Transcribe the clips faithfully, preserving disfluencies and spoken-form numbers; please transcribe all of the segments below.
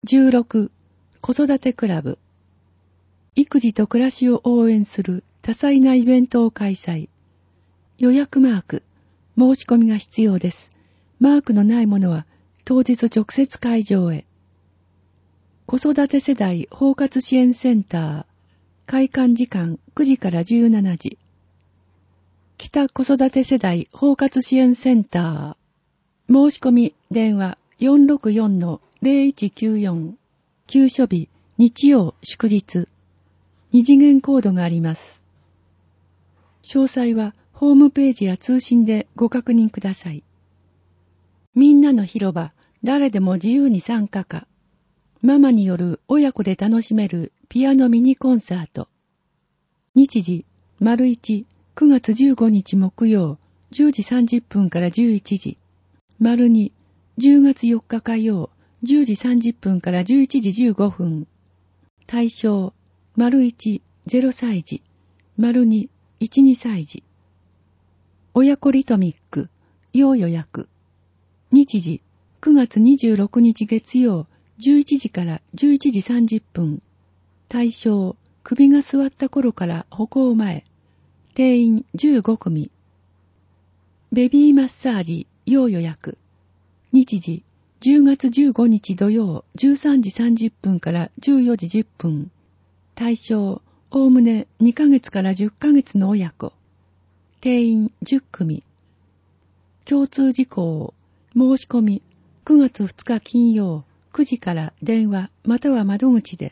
じゅうろく子育てクラブ。育児と暮らしを応援する多彩なイベントを開催。予約マーク、申し込みが必要です。マークのないものは当日直接会場へ。子育て世代包括支援センター。開館時間くじからじゅうしちじ。北子育て世代包括支援センター。申し込み電話 よんろくよんのゼロいちきゅうよん。休所日日曜祝日。二次元コードがあります。詳細はホームページや通信でご確認ください。みんなの広場、誰でも自由に参加か。ママによる親子で楽しめるピアノミニコンサート。日時、丸一、くがつじゅうごにち木曜、じゅうじさんじゅっぷんからじゅういちじ。丸二、じゅうがつよっか火曜、じゅうじさんじゅっぷんからじゅういちじじゅうごふん。対象、丸一、ゼロさいじ。丸二、いち、にさいじ。親子リトミック、要予約。日時、くがつにじゅうろくにち月曜、じゅういちじからじゅういちじさんじゅっぷん。対象、首が座った頃から歩行前。定員じゅうごくみ。ベビーマッサージ、要予約。日時、じゅうがつじゅうごにち土曜、じゅうさんじさんじゅっぷんからじゅうよじじゅっぷん。対象、おおむねにかげつからじゅっかげつの親子。定員じゅっくみ。共通事項、申し込み、くがつふつか金曜、くじから電話または窓口で。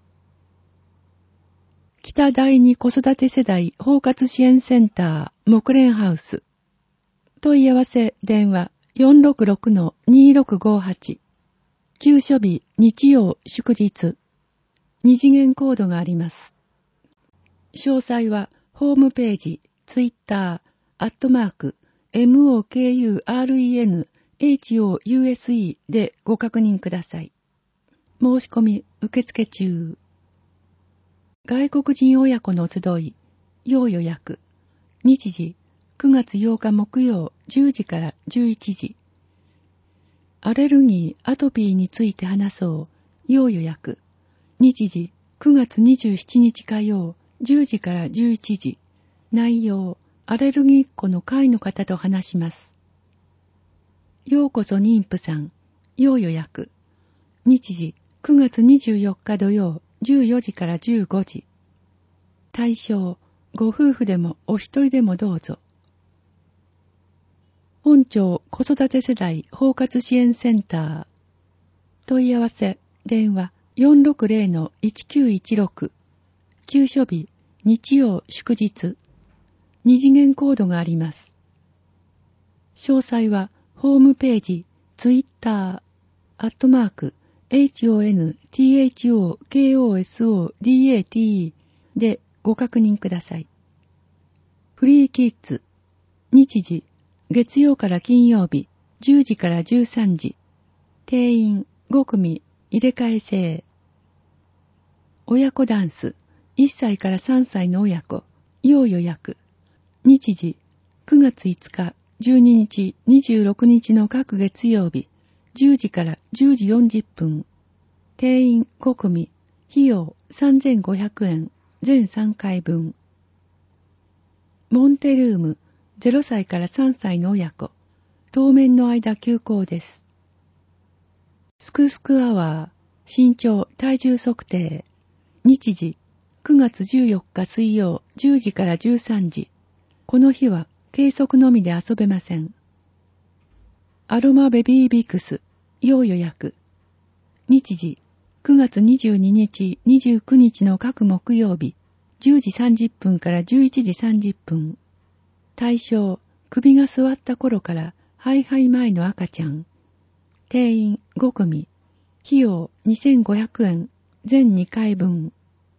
北第二子育て世代包括支援センター木蓮ハウス。問い合わせ電話 よんろくろくのにろくごはち。休所日日曜祝日。二次元コードがあります。詳細はホームページ、ツイッター、アットマーク、モクレンホウス でご確認ください。申し込み受付中。外国人親子の集い、要予約。日時、くがつようか木曜じゅうじからじゅういちじ。アレルギー、アトピーについて話そう、要予約。日時、くがつにじゅうしちにち火曜、じゅうじからじゅういちじ。内容、アレルギーっ子の会の方と話します。ようこそ妊婦さん、要予約。日時、くがつにじゅうよっか土曜、じゅうよじからじゅうごじ。対象、ご夫婦でもお一人でもどうぞ。本町子育て世代包括支援センター。問い合わせ、電話 よんろくゼロのいちきゅういちろく。休所日、日曜祝日。二次元コードがあります。詳細はホームページ、ツイッター、アットマーク、ホントコスダテでご確認ください。フリーキッズ。日時、月曜から金曜日、じゅうじからじゅうさんじ。定員ごくみ、入れ替え制。親子ダンス。いっさいからさんさいの親子。要予約。日時、くがついつか、じゅうににち、にじゅうろくにちの各月曜日、じゅうじからじゅうじよんじゅっぷん。定員ごくみ。費用さんぜんごひゃくえん。全さんかいぶん。モンテルーム。ゼロさいからさんさいの親子。当面の間休校です。すくすくアワー。身長、体重測定。日時、くがつじゅうよっか水曜、じゅうじからじゅうさんじ。この日は計測のみで遊べません。アロマベビービクス。要予約。日時、くがつにじゅうににち、にじゅうくにちの各木曜日、じゅうじさんじゅっぷんからじゅういちじさんじゅっぷん。対象、首が座った頃からハイハイ前の赤ちゃん。定員ごくみ。費用にせんごひゃくえん。全にかいぶん。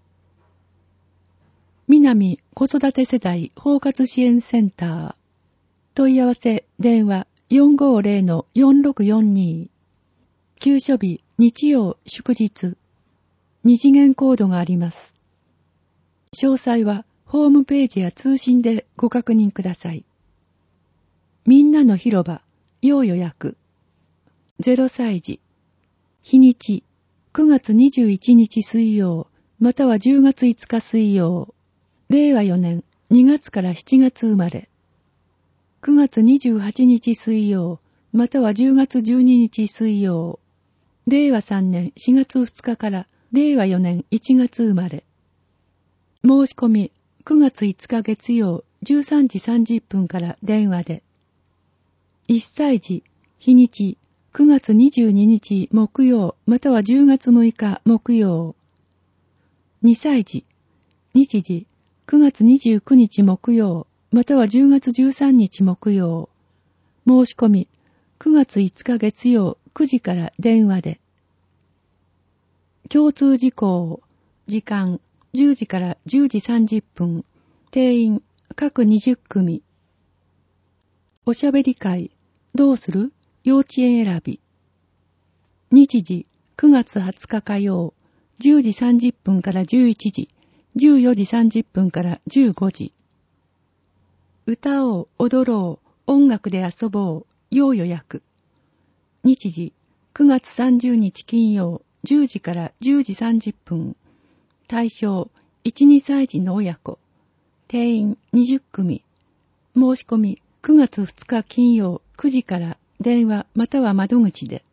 南子育て世代包括支援センター。問い合わせ電話 よんごゼロのよんろくよんに。休所日日曜祝日。二次元コードがあります。詳細はホームページや通信でご確認ください。みんなの広場、要予約。ゼロさいじ。日にち、 くがつにじゅういちにち水曜、またはじゅうがついつか水曜。れいわよねんにがつからしちがつ生まれ。くがつにじゅうはちにち水曜、またはじゅうがつじゅうににち水曜。れいわさんねんしがつふつかかられいわよねんいちがつ生まれ。申し込みくがついつか月曜じゅうさんじさんじゅっぷんから電話で。いっさい児、日にちくがつにじゅうににち木曜またはじゅうがつむいか木曜。にさい児、日時くがつにじゅうくにち木曜またはじゅうがつじゅうさんにち木曜。申し込みくがついつか月曜くじから電話で。共通事項、時間じゅうじからじゅうじさんじゅっぷん、定員各にじゅっくみ。おしゃべり会、どうする？幼稚園選び。日時くがつはつか火曜、じゅうじさんじゅっぷんからじゅういちじ、じゅうよじさんじゅっぷんからじゅうごじ。歌おう、踊ろう、音楽で遊ぼう、要予約。日時くがつさんじゅうにち金曜、じゅうじからじゅうじさんじゅっぷん。対象いち、にさい児の親子。定員にじゅっくみ。申し込みくがつふつか金曜くじから電話または窓口で。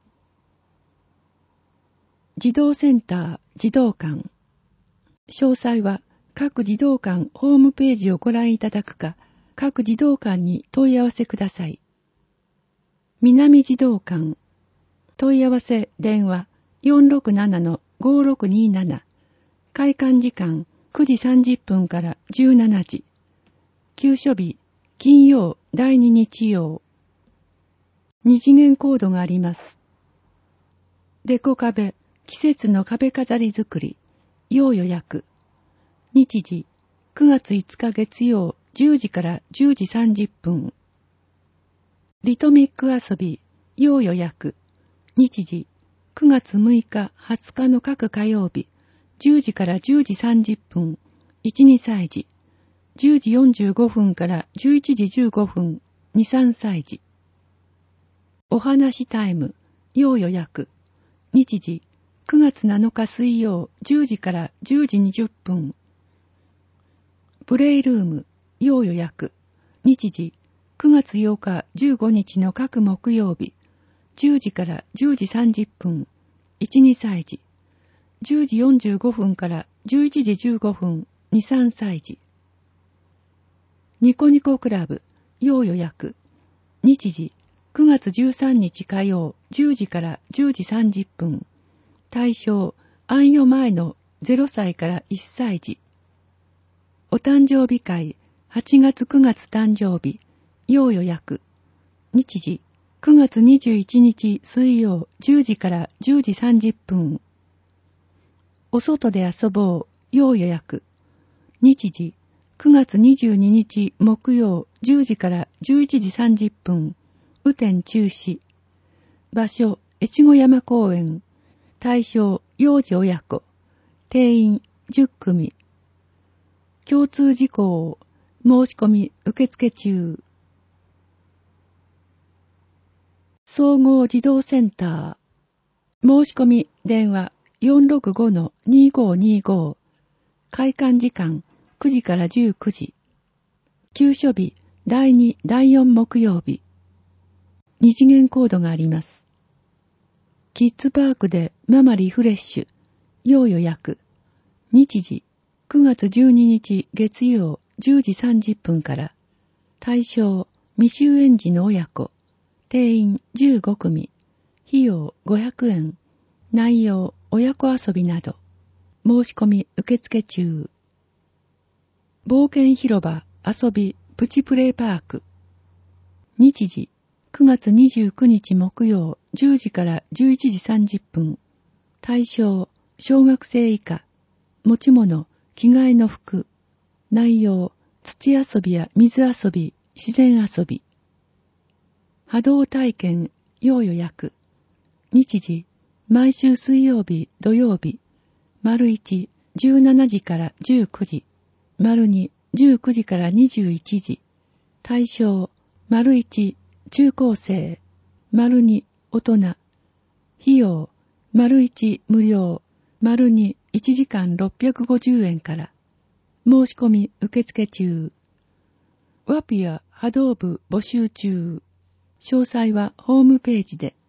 児童センター児童館。詳細は各児童館ホームページをご覧いただくか、各児童館に問い合わせください。南児童館。問い合わせ電話 よんろくななのごろくになな。開館時間くじさんじゅっぷんからじゅうしちじ。休所日金曜だいに日曜。二次元コードがあります。デコ壁、季節の壁飾り作り、要予約。日時くがついつか月曜じゅうじからじゅうじさんじゅっぷん。リトミック遊び、要予約。日時くがつむいかはつかの各火曜日、じゅうじからじゅうじさんじゅっぷん、いち、にさい児。じゅうじよんじゅうごふんからじゅういちじじゅうごふん、に、さんさい児。お話タイム、要予約。日時くがつなのか水曜じゅうじからじゅうじにじゅっぷん。プレイルーム、要予約。日時くがつようかじゅうごにちの各木曜日、じゅうじからじゅうじさんじゅっぷん、いち、にさい児。じゅうじよんじゅうごふんからじゅういちじじゅうごふん、に、さんさい児。ニコニコクラブ、要予約。日時くがつじゅうさんにち火曜じゅうじからじゅうじさんじゅっぷん。対象、安予前のゼロさいからいっさい児。お誕生日会、はちがつくがつ誕生日、要予約。日時くがつにじゅういちにち水曜じゅうじからじゅうじさんじゅっぷん。お外で遊ぼう、要予約。日時くがつにじゅうににち木曜じゅうじからじゅういちじさんじゅっぷん。雨天中止。場所、越後山公園。対象、幼児親子。定員じゅっくみ。共通事項、申し込み受付中。総合児童センター。申し込み電話 よんろくごのにごにご。開館時間くじからじゅうくじ。休所日だいに、だいよん木曜日。二次元コードがあります。キッズパークでママリフレッシュ。要予約。日時くがつじゅうににち月曜じゅうじさんじゅっぷんから。対象未就園児の親子。定員じゅうごくみ。費用ごひゃくえん。内容親子遊びなど。申し込み受付中。冒険広場遊びプチプレイパーク。日時くがつにじゅうくにち木曜じゅうじからじゅういちじさんじゅっぷん。対象小学生以下。持ち物着替えの服。内容土遊びや水遊び、自然遊び。波動体験要予約。日時毎週水曜日土曜日。丸いち、じゅうしちじからじゅうくじ。丸に、じゅうくじからにじゅういちじ。対象丸いち、中高生。丸に、大人。費用丸いち無料、丸にいちじかんろっぴゃくごじゅうえんから。申し込み受付中。ワピア波動部募集中。詳細はホームページで。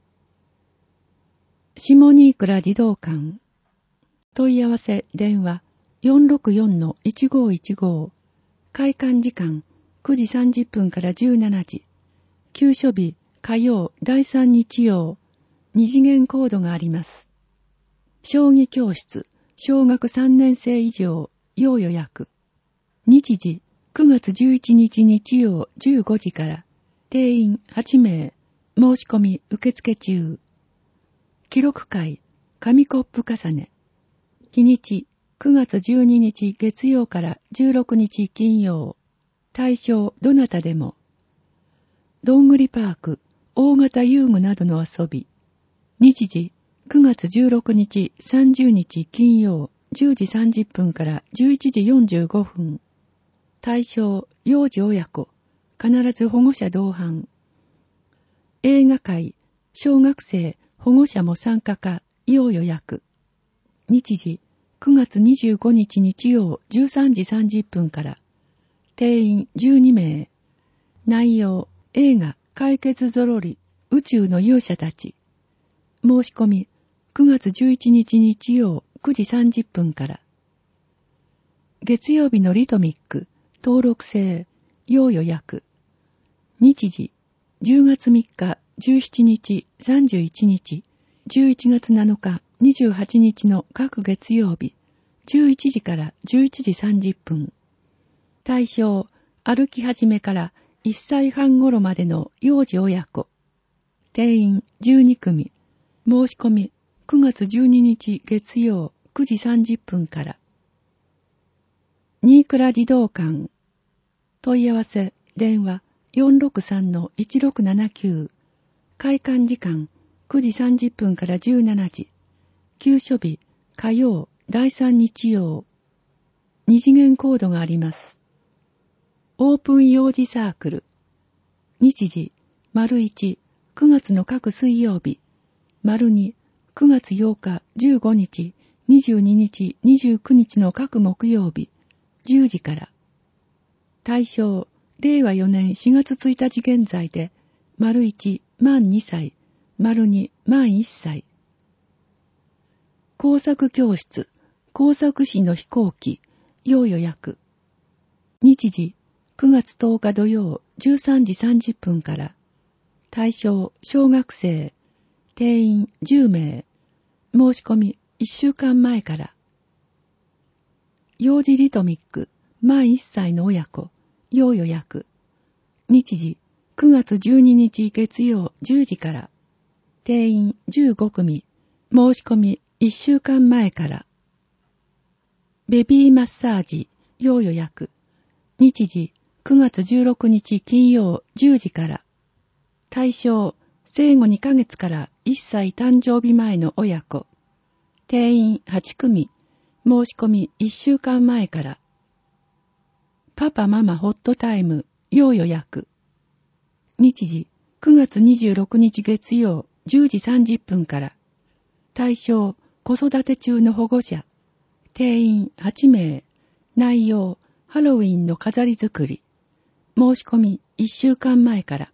下新倉児童館。問い合わせ電話 よんろくよんのいちごいちご。開館時間くじさんじゅっぷんからじゅうしちじ。休所日火曜だいさん日曜。二次元コードがあります。将棋教室、小学さんねん生以上、要予約。日時、くがつじゅういちにち日曜じゅうごじから。定員はちめい。申し込み受付中。記録会、紙コップ重ね。日にち、くがつじゅうににち月曜からじゅうろくにち金曜。対象どなたでも。どんぐりパーク、大型遊具などの遊び。日時、くがつじゅうろくにちさんじゅうにち金曜じゅうじさんじゅっぷんからじゅういちじよんじゅうごふん。対象、幼児親子、必ず保護者同伴。映画会、小学生、保護者も参加か、要予約。日時、くがつにじゅうごにち日曜じゅうさんじさんじゅっぷんから。定員じゅうにめい。内容、映画、解決ぞろり、宇宙の勇者たち。申し込み、くがつじゅういちにち日曜くじさんじゅっぷんから。月曜日のリトミック、登録制、要予約。日時、じゅうがつみっか、じゅうしちにち、さんじゅういちにち、じゅういちがつなのか、にじゅうはちにちの各月曜日、じゅういちじからじゅういちじさんじゅっぷん。対象、歩き始めからいっさいはん頃までの幼児親子。定員じゅうにくみ。申し込み、くがつじゅうににち月曜くじさんじゅっぷんから。新倉児童館。問い合わせ、電話 よんろくさんのいちろくななきゅう。開館時間くじさんじゅっぷんからじゅうしちじ。休所日、火曜だいさん日曜。二次元コードがあります。オープン幼児サークル。日時、丸いち、くがつの各水曜日。丸に、くがつようか、じゅうごにち、にじゅうににち、にじゅうくにちの各木曜日、じゅうじから。対象、れいわよねんしがつついたち現在で、丸いち、満にさい、丸に、満いっさい。工作教室、工作士の飛行機、要予約。日時、くがつとおか土曜、じゅうさんじさんじゅっぷんから。対象、小学生。定員じゅうめい。申し込みいっしゅうかんまえから。幼児リトミック、満いっさいの親子、要予約。日時、くがつじゅうににち月曜じゅうじから。定員じゅうごくみ。申し込みいっしゅうかんまえから。ベビーマッサージ、要予約。日時、くがつじゅうろくにち金曜じゅうじから。対象、生後にかげつからいっさい誕生日前の親子。定員はちくみ。申し込みいっしゅうかんまえから。パパママホットタイム、要予約。日時、くがつにじゅうろくにち月曜じゅうじさんじゅっぷんから。対象、子育て中の保護者。定員はちめい。内容、ハロウィンの飾り作り。申し込みいっしゅうかんまえから。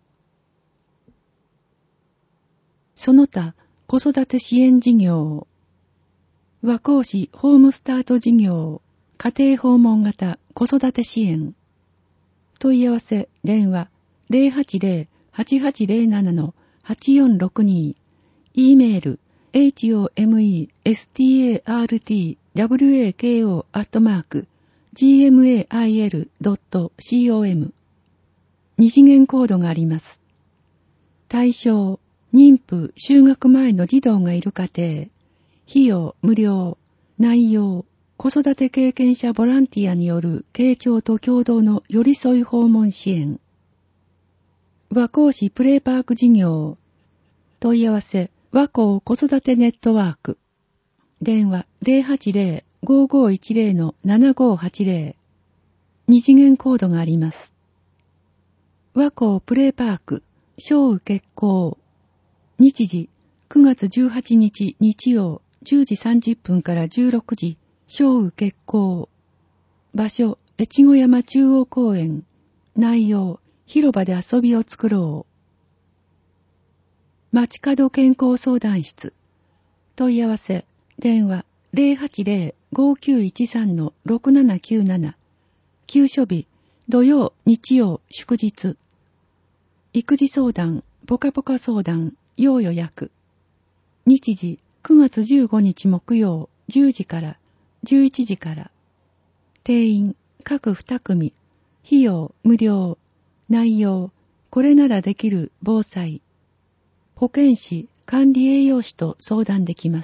その他、子育て支援事業。和光市ホームスタート事業。家庭訪問型子育て支援。問い合わせ、電話 ゼロはちゼロ はちはちゼロなな はちよんろくに。e メール ホメスタートワーク アットマーク ジーエムエーアイエル ドット コム。二次元コードがあります。対象、妊婦、就学前の児童がいる家庭。費用無料。内容、子育て経験者ボランティアによる傾聴と共同の寄り添い訪問支援。和光市プレイパーク事業。問い合わせ、和光子育てネットワーク。電話 ゼロはちゼロ ごーごーいちゼロ のななごーはちゼロ。二次元コードがあります。和光プレイパーク、小雨決行。日時、 くがつじゅうはちにち日曜じゅうじさんじゅっぷんからじゅうろくじ、小雨決行。場所、越後山中央公園。内容、広場で遊びを作ろう。街角健康相談室。問い合わせ、電話 ゼロはちゼロ ごきゅういちさん ろくななきゅうなな。休所日、土曜、日曜、祝日。育児相談、ポカポカ相談、要予約。日時、くがつじゅうごにち木曜、じゅうじからじゅういちじから。定員、各に組。費用、無料。内容、これならできる防災。保健師、管理栄養士と相談できます。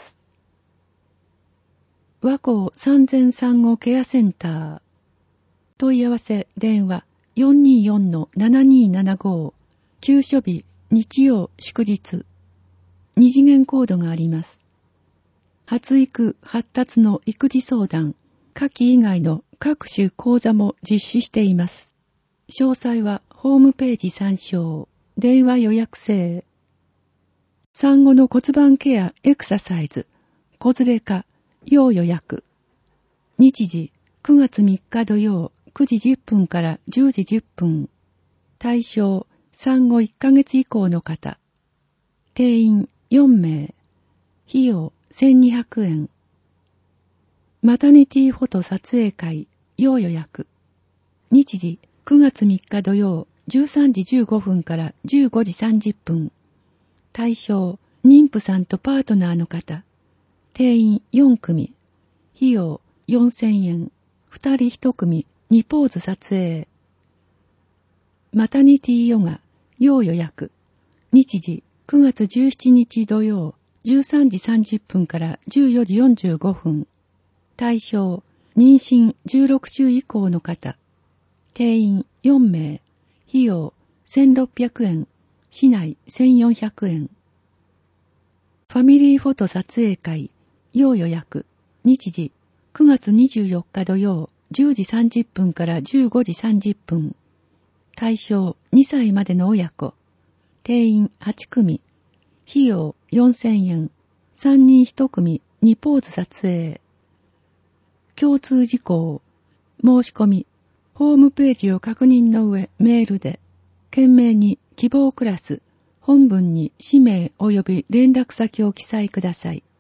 和光産前産後ケアセンター。問い合わせ、電話 よんにーよんのななにーななご。休所日、日曜、祝日。二次元コードがあります。発育、発達の育児相談、夏季以外の各種講座も実施しています。詳細はホームページ参照。電話予約制。産後の骨盤ケアエクササイズ、子連れ化、要予約。日時、くがつみっか土曜、くじじゅっぷんからじゅうじじゅっぷん。対象、産後いっかげつ以降の方。定員よんめい。費用せんにひゃくえん。マタニティフォト撮影会、要予約。日時、くがつみっか土曜、じゅうさんじじゅうごふんからじゅうごじさんじゅっぷん。対象、妊婦さんとパートナーの方。定員よん組。費用よんせんえん。ふたりいち組、にポーズ撮影。マタニティヨガ、要予約。日時、くがつじゅうしちにち土曜、じゅうさんじさんじゅっぷんからじゅうよじよんじゅうごふん。対象、妊娠じゅうろくしゅう以降の方。定員よんめい。費用せんろっぴゃくえん。市内せんよんひゃくえん。ファミリーフォト撮影会、要予約。日時、くがつにじゅうよっか土曜、じゅうじさんじゅっぷんからじゅうごじさんじゅっぷん。対象、にさいまでの親子。定員はち組。費用よんせんえん。さんにんいち組、にポーズ撮影。共通事項。申し込み。ホームページを確認の上、メールで。件名に希望クラス。本文に氏名及び連絡先を記載ください。